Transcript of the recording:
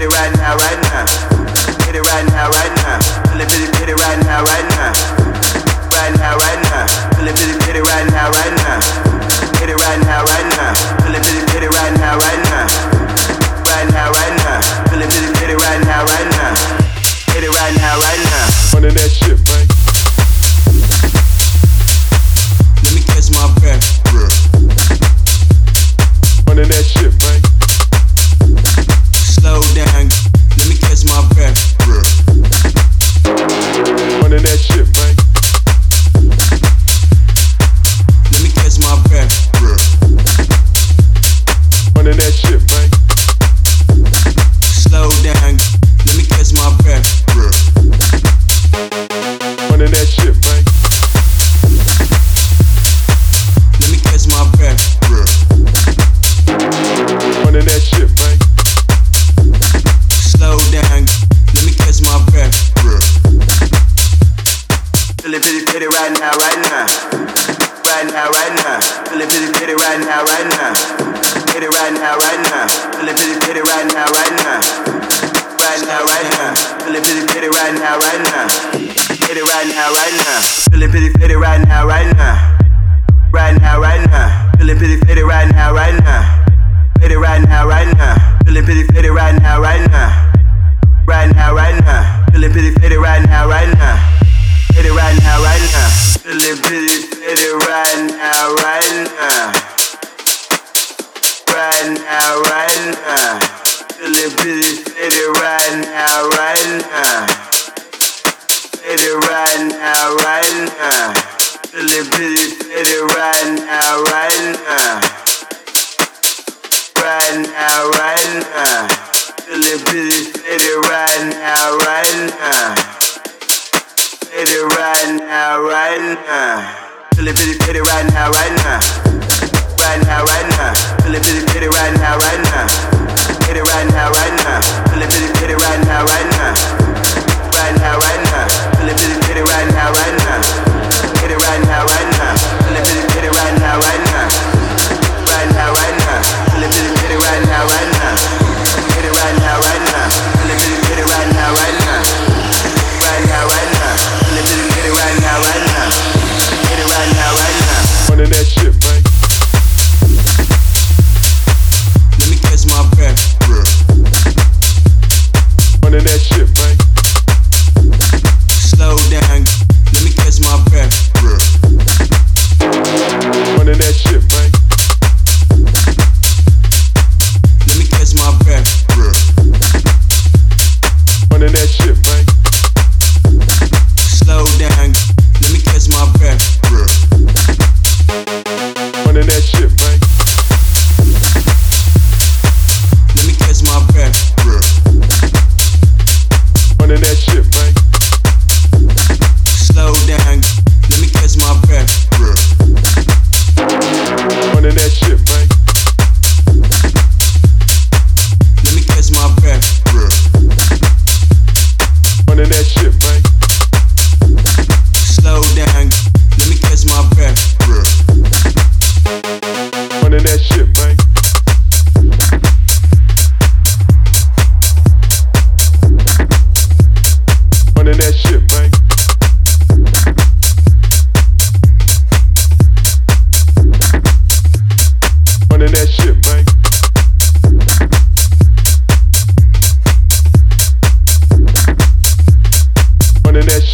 it right now, right now. Hit it right now, right now. Feel it, hit it right now, right now. Right now, right now. Feel it, hit it right now, right now. Hit it right now, right now. Feel it, hit it right now, right now. Right now, right now. Feel it, hit it right now, right now. Hit it right now, right now. Running that shit, man. Let me catch my breath. Running that shit, man. Slow down. Let me catch my breath. Running that shit, man. Let me catch my breath. Running that shit, man. Slow down. Let me catch my breath. Running that shit, man. Let me catch my breath. Running that shit, man. Slow down. Let me catch my breath. Feel it, hit it right now, right now. Right now, right now. Feel it, hit it right now, right now. Hit it right now, right now. Feel it, hit it right now, right now. Right now, right now. Feel it, hit it right now, right now. Hit it right now, right now. Feel it, hit it right now, right now. Right now, right now. Feel it, hit it right now, right now. Hit it right now, right now. Feel it, hit it right now, right now. Right now, right now. Feel it, hit it right now, right now. Hit it right now, right now. Feel it, hit it right now, right now. Right now, right now. Feel it, hit it right now, right now. Hit it right now, right now. Feel it, hit it right now, right now. Right now, right now. Feel it, hit it right now, right now. Hit it right now, right now. Feel it, hit it right now, right now. Right now, right now. Feel it, hit it right now, right now. Hit it right now, right now. Feel it, hit it right now, right now. Right now, right now. Feel it, hit it right now, right now. Hit it right now, right now. Feel it, hit it right now, right now. Right now, right now. Feel it, hit it right now, right now. Hit it right now, right now. Feel it, hit it right now, right now. Right now, right now. Feel it, hit it right now, right now. Hit it right now, right now. Running that shit, man. Let me catch my breath. Running that shit, man. Slow down. Let me catch my breath. Running that shit, man. Let me catch my breath. Running that shit, man. Slow down. Let me catch my breath. Running that shit, man. Let me catch my breath. Running that shit, man. Slow down. Let me catch my breath. Running that shit, man. Let me catch my breath. Running that shit, man. Slow down. Let me catch my breath. Running that shit, man. Running that shit, man. Running that shit, man. Running that shit.